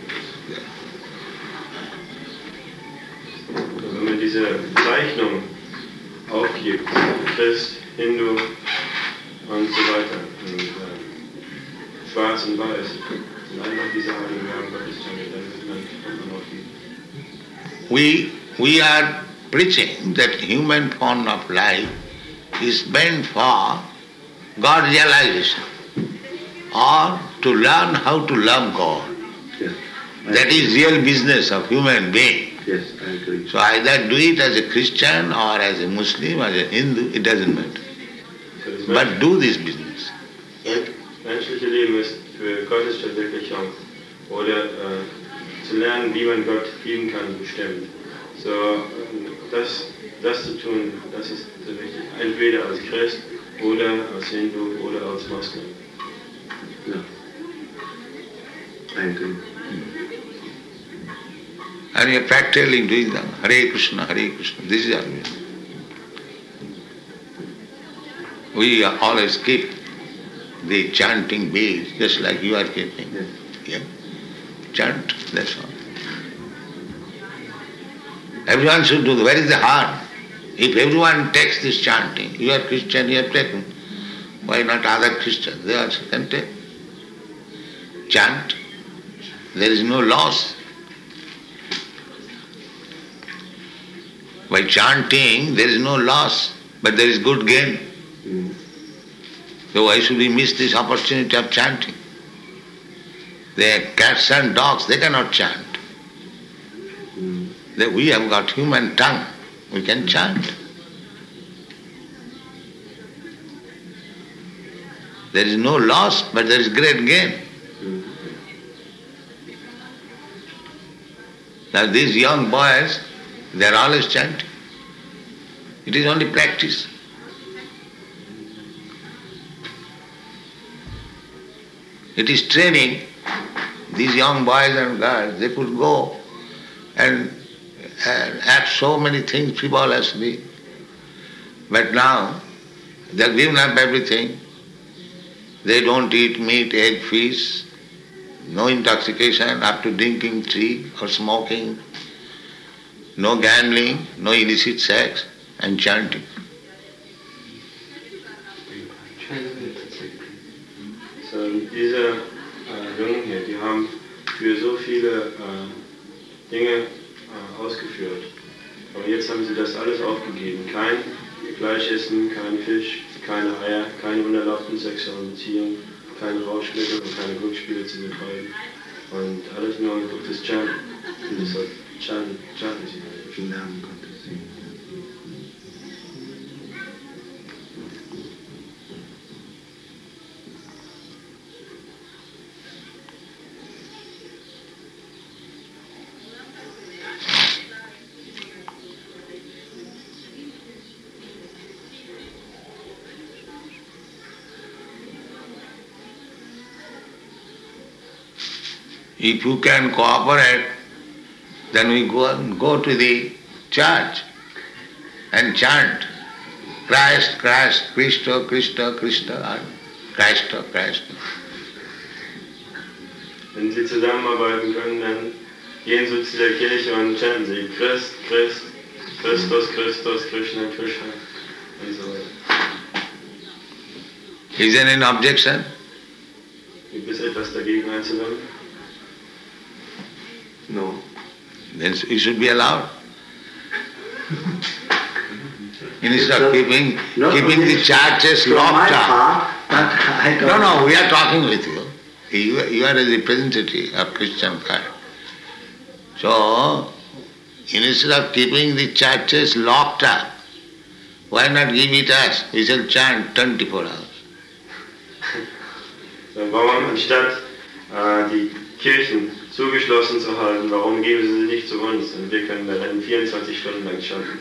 Wenn man diese Bezeichnung aufgibt, Christ, Hindu und so weiter, und, äh, schwarz und weiß, und einfach diese Heiligen Namen Gottes chantet, dann wird man auf die. We, we are preaching that human form of life is meant for God realization or to learn how to love God. Yes. That is real business of human being. Yes, I agree. So either do it as a Christian or as a Muslim or as a Hindu, it doesn't matter. But do this business. Das menschliche Leben ist für Gottes Verwirklichung oder äh, zu lernen, wie man Gott lieben kann, bestimmt. So, das, das zu tun, das ist wichtig. Entweder als Christ oder als Hindu oder als Moslem. Ja. I agree. And you are practically doing them. Hare Krishna, Hare Krishna. This is our way. We always keep the chanting beads, just like you are keeping. Yes. Yeah. Chant, that's all. Everyone should do. Where is the harm? If everyone takes this chanting, you are Christian, you have taken. Why not other Christians? They also can take. Chant. There is no loss. By chanting, there is no loss, but there is good gain. Mm. So why should we miss this opportunity of chanting? They are cats and dogs, they cannot chant. Mm. They, we have got human tongue, we can chant. There is no loss, but there is great gain. Mm. Now these young boys, they are always chanting. It is only practice. It is training. These young boys and girls, they could go and, and act so many things frivolously. But now, they have given up everything. They don't eat meat, egg, fish, no intoxication up to drinking tea or smoking, no gambling, no illicit sex, and chanting. So, diese äh, Jungen hier, die haben für so viele äh, Dinge äh, ausgeführt. Aber jetzt haben sie das alles aufgegeben. Kein Fleisch essen, kein Fisch, keine Eier, keine unerlaubten sexuellen Beziehungen, keine Rauschmittel und keine Glücksspiele zu betreiben. Und alles nur durch das Chanten. Und deshalb chanten, chanten sie. Im Namen Gottes singen. If you can cooperate, then we go, go to the church and chant. Christ, Christ, Krishna, Krishna, Krishna, and Christ, Christ. Wenn sie zusammenarbeiten können, dann gehen sie zu der Kirche und chanten sie Christ, Christ, Christus, Christus, Krishna, Krishna und so weiter. Is there any objection? Gibt es etwas dagegen einzuwenden? No. Then it should be allowed. Instead of keeping, Not keeping only the churches from my locked up. part, but I don't No, no, we are talking with you. You, you are a representative of Christian faith. So, instead of keeping the churches locked up, why not give it us? We shall chant twenty-four hours. Warum, anstatt äh, die Kirchen zugeschlossen zu halten, warum geben sie sie nicht zu uns? Und wir können dann vierundzwanzig Stunden lang chanten.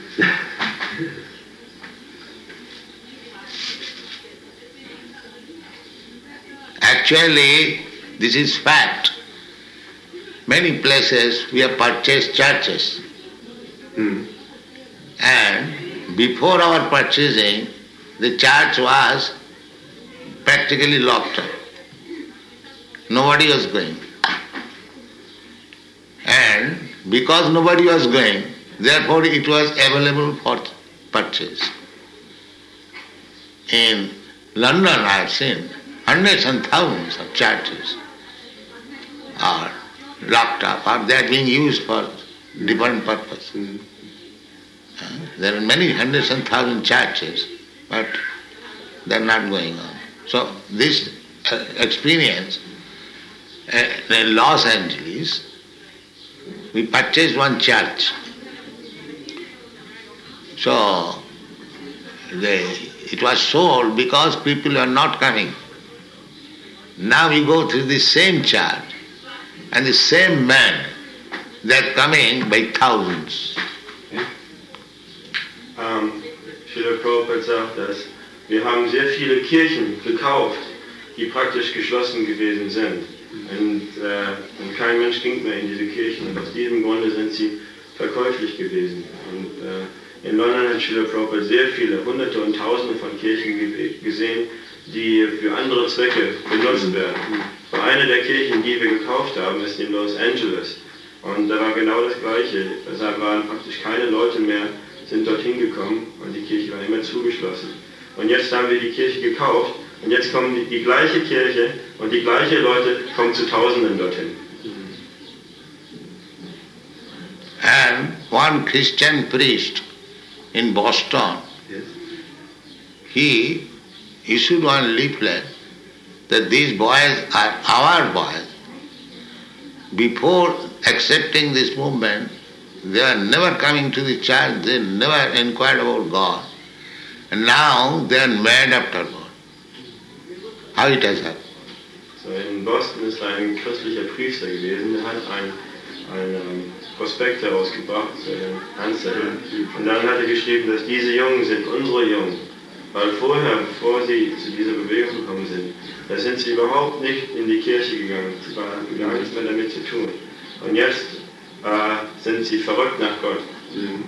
Actually, this is fact. Many places we have purchased churches. Hmm. And before our purchasing, the church was practically locked up. Nobody was going. And because nobody was going, therefore it was available for purchase. In London I have seen hundreds and thousands of churches are locked up, or they are being used for different purpose. Mm. Uh, there are many hundreds and thousands churches, but they are not going on. So this uh, experience uh, in Los Angeles, we purchased one church. So they, it was sold because people are not coming. Now we go through the same church and the same man, they are coming by thousands. Ähm, Srila Prabhupada sagt, dass wir haben sehr viele Kirchen gekauft, die praktisch geschlossen gewesen sind. Und, äh, und kein Mensch ging mehr in diese Kirchen. Und aus diesem Grunde sind sie verkäuflich gewesen. Und äh, in London hat Srila Prabhupada sehr viele, hunderte und tausende von Kirchen ge gesehen, die für andere Zwecke benutzt werden. So eine der Kirchen, die wir gekauft haben, ist in Los Angeles. Und da war genau das Gleiche. Deshalb waren praktisch keine Leute mehr, sind dorthin gekommen und die Kirche war immer zugeschlossen. Und jetzt haben wir die Kirche gekauft und jetzt kommen die, die gleiche Kirche und die gleichen Leute kommen zu Tausenden dorthin. And one Christian priest in Boston, Yes. he issued one leaflet that these boys are our boys. Before accepting this movement, they are never coming to the church, they never inquired about God. And now they are mad after God. How it has happened? So in Boston ist ein christlicher Priester gewesen, der hat ein, ein um, Prospekt herausgebracht, äh, Anzettel. Und dann hat er geschrieben, dass diese Jungen sind unsere Jungen. Weil vorher, bevor sie zu dieser Bewegung gekommen sind, da sind sie überhaupt nicht in die Kirche gegangen. Sie hatten gar nichts mehr damit zu tun. Und jetzt äh, sind sie verrückt nach Gott. Mm.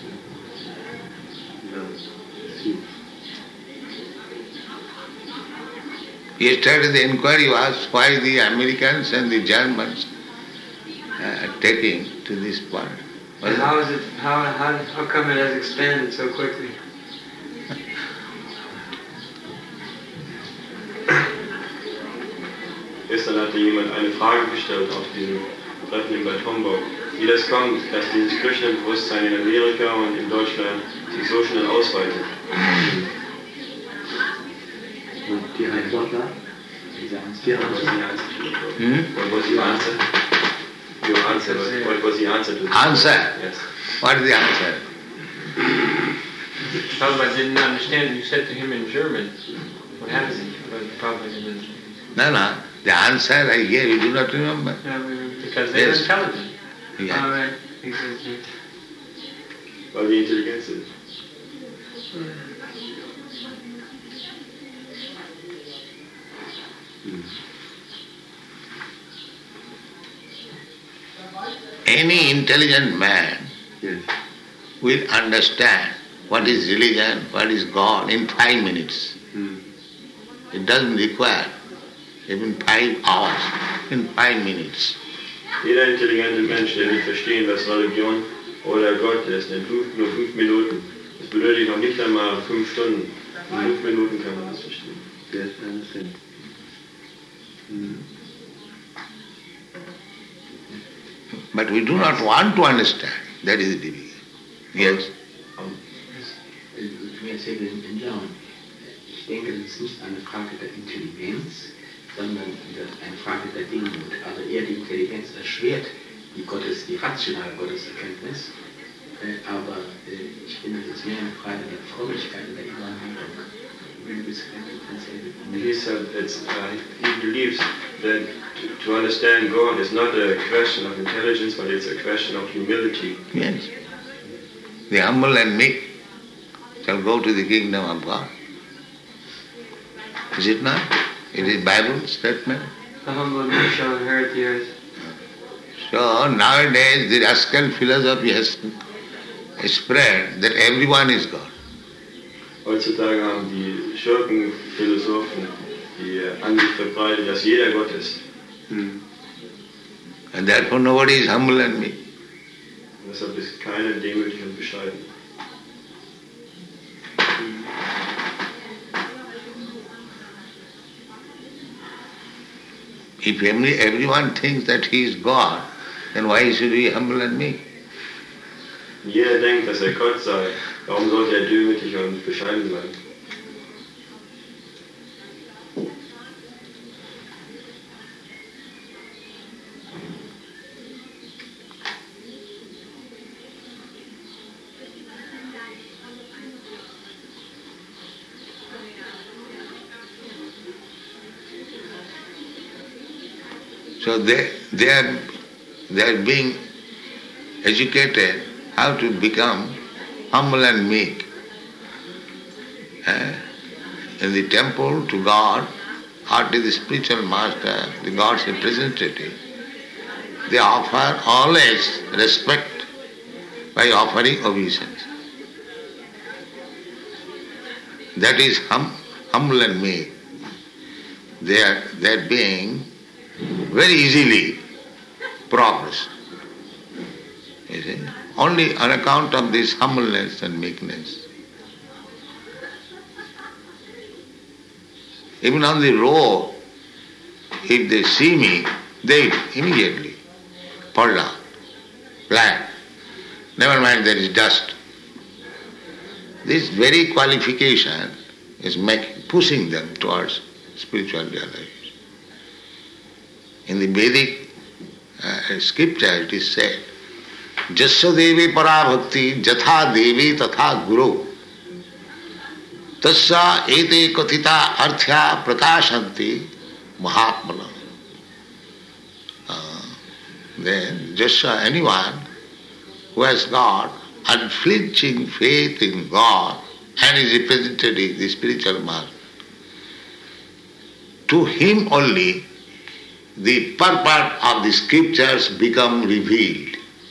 Yesterday the inquiry was why the Americans and the Germans are taking to this part. And how is it? How how how come it has expanded so quickly? Gestern hatte jemand eine Frage gestellt auf diesem Treffen in Bad Homburg, wie das kommt, dass dieses Krishna-Bewusstsein in Amerika und in Deutschland sich so schnell ausweitet. Und die Antwort war? Die What was the Antwort. answer? Hmm? What was your answer? Your answer was, what was the answer to the Answer? Yes. What is the answer? Prabhupada didn't understand. You said to him in German. What happened? But Prabhupada didn't understand. No, no. The answer I gave, you do not remember. Yeah, because they're Yes. intelligent. Yeah. All right. He says, Weil die intelligent sind. Any intelligent man Yes. will understand what is religion, what is God in five minutes. Hm. It doesn't require even five hours, in five minutes. Jeder intelligente Mensch, der will verstehen, was Religion oder Gott ist, in fünf, nur fünf Minuten. Das benötigt noch nicht einmal fünf Stunden. In fünf Minuten kann man das verstehen. Yes, I understand. Hm. But we do not want to understand. That is the difficulty. Yes? Wie erzählt in Indien, ich denke, das ist nicht eine Frage der Intelligenz, sondern eine Frage der Demut. Also eher die Intelligenz erschwert die Gottes, die rationale Gotteserkenntnis, aber ich finde, es ist mehr eine Frage der Frömmigkeit und der inneren Haltung. He said it's, uh, he believes that to, to understand God is not a question of intelligence, but it's a question of humility. Yes. The humble and meek shall go to the kingdom of God. Is it not? It is Bible statement. The humble and meek shall inherit the earth. So nowadays the rascal philosophy has spread that everyone is God. Heutzutage haben die Schurkenphilosophen die Ansicht verbreitet, dass jeder Gott ist. Hm. And therefore nobody is humble and meek. Und deshalb ist keiner demütig und bescheiden. If every, everyone thinks that he is God, then why should he be humble and meek? Jeder denkt, dass er Gott sei. Warum sollte er demütig und bescheiden sein? So they, they, are, they are being educated how to become humble and meek. Eh? In the temple to God, or to the spiritual master, the God's representative, they offer always respect by offering obeisance. That is hum, humble and meek. They are, they are being very easily progress. You see? Only on account of this humbleness and meekness. Even on the road, if they see me, they immediately fall down, flat. Never mind there is dust. This very qualification is making, pushing them towards spiritual realization. In the Vedic uh, scripture it is said, Jasya devi para bhakti jatha devi tatha guru tasya ete kathita arthya prakashanti mahatmana. Uh, then Jasya, anyone who has got unflinching faith in God and is represented in the spiritual master, to him only the purport of the scriptures become revealed.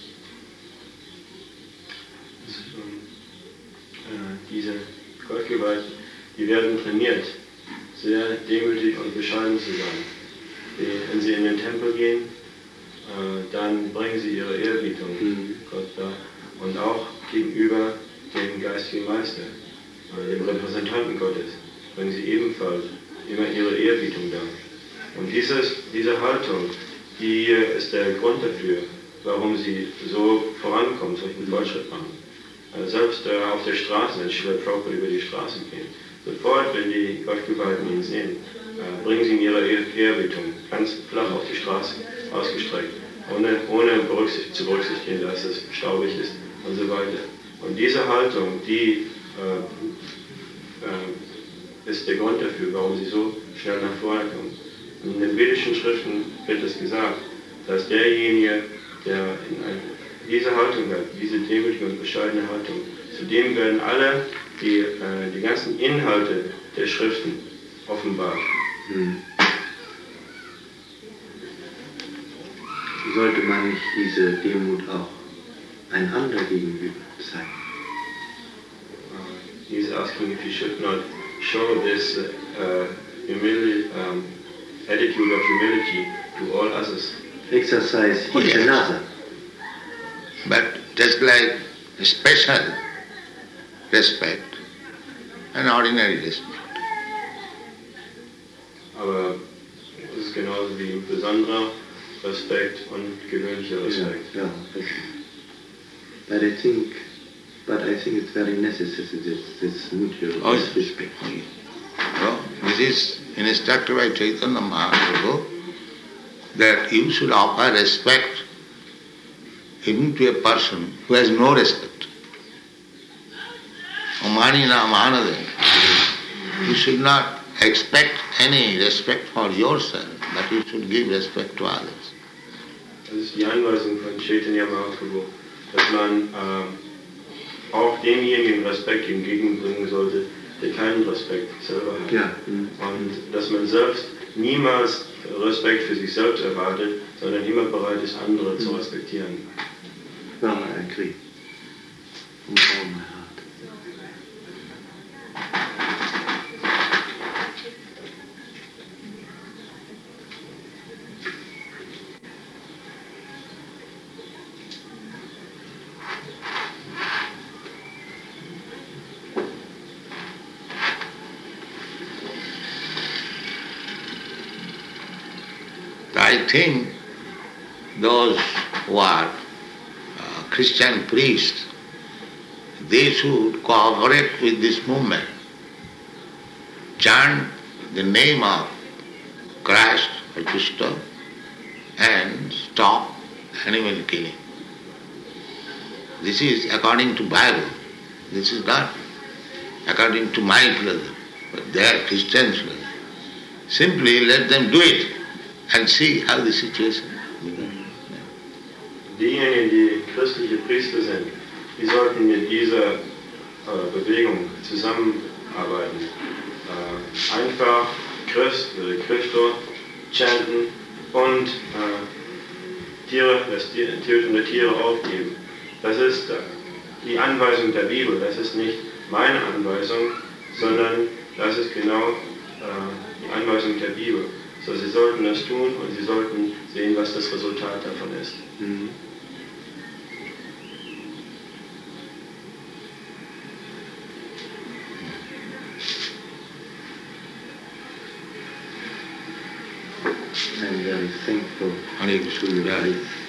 Diese Gottgeweihten, die werden trainiert, sehr demütig und bescheiden zu sein. Wenn sie in den Tempel gehen, dann bringen sie ihre Ehrerbietung Gott dar und auch gegenüber dem geistigen Meister, dem Repräsentanten Gottes, bringen sie ebenfalls immer ihre Ehrerbietung dar. Und dieses, diese Haltung, die ist der Grund dafür, warum sie so vorankommen, solchen Fortschritt machen. Selbst äh, auf der Straße, wenn Srila Prabhupada über die Straße gehen, sofort, wenn die Gottgeweihten ihn sehen, äh, bringen sie ihm ihre Ehrerbietung ganz flach auf die Straße ausgestreckt, ohne, ohne berücksicht, zu berücksichtigen, dass es staubig ist und so weiter. Und diese Haltung, die äh, äh, ist der Grund dafür, warum sie so schnell nach vorne kommen. In den vedischen Schriften wird es gesagt, dass derjenige, der in ein, diese Haltung hat, diese demütige und bescheidene Haltung, zu dem werden alle die, äh, die ganzen Inhalte der Schriften offenbart. Hm. Sollte man nicht diese Demut auch einander gegenüber zeigen? he's asking if you should not show this uh, humility, um, attitude of humility to all others. Exercise Oh, each yes. another. But just like special respect and ordinary respect. Aber es ist genauso wie besonderer Respekt und gewöhnlicher Respekt. Yeah, yeah. But I think, but I think it's very necessary this, this mutual Oh, yes. respect. Oh, yes. So, this is instructed by Chaitanya Mahaprabhu that you should offer respect even to a person who has no respect. Amanina Mahanade. You should not expect any respect for yourself, but you should give respect to others. Das ist die Anweisung von Chaitanya Mahaprabhu, dass man äh, auch demjenigen Respekt entgegenbringen sollte, der keinen Respekt selber hat. Ja. Und dass man selbst niemals Respekt für sich selbst erwartet, sondern immer bereit ist, andere zu respektieren. Well, I agree. With all my heart. I think those who are uh, Christian priests, they should cooperate with this movement, chant the name of Christ or Krishna and stop animal killing. This is according to Bible. This is not according to my pleasure, but they are Christians' pleasure. Simply let them do it and see how the situation becomes. Diejenigen, die christliche Priester sind, die sollten mit dieser äh, Bewegung zusammenarbeiten. Äh, einfach Christ oder Christo chanten und äh, Tiere, das Töten der Tiere aufgeben. Das ist äh, die Anweisung der Bibel, das ist nicht meine Anweisung, sondern das ist genau äh, die Anweisung der Bibel. So, sie sollten das tun und sie sollten sehen, was das Resultat davon ist. Mhm. I'm very thankful Hare to Krishna. you. Yeah.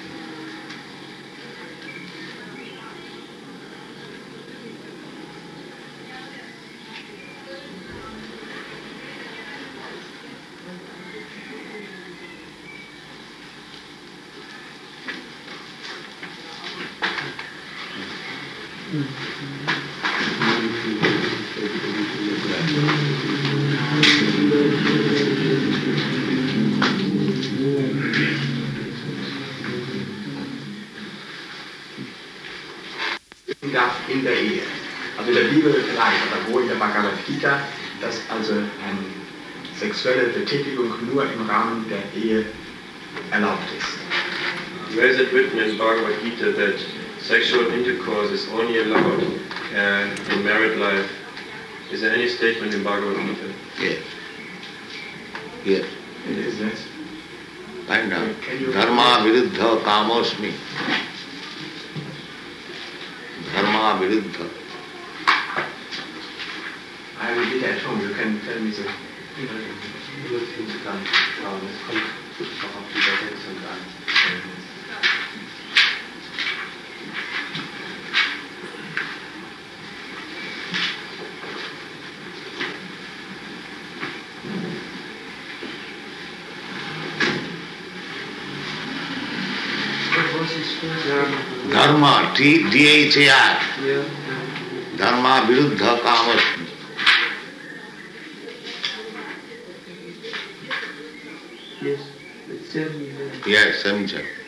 darf in der Ehe. Also in der Bibel gleich, aber wo in der Bhagavad Gita, dass also eine sexuelle Betätigung nur im Rahmen der Ehe erlaubt ist. Where is it written in Bhagavad Gita that sexual intercourse is only allowed uh, in married life? Is there any statement in Bhagavad Gita? Yes. Yes. It is this. Find out. Dharma viruddha kamosmi. Dharma viruddha. I will be at home, you can tell me the... Nur den Zugang schauen, es kommt wirklich auch auf die Übersetzung an. Dharma, D H A R. Yeah. Dharma viruddha kamosmi. Yes. It's seven. Yes, samjha.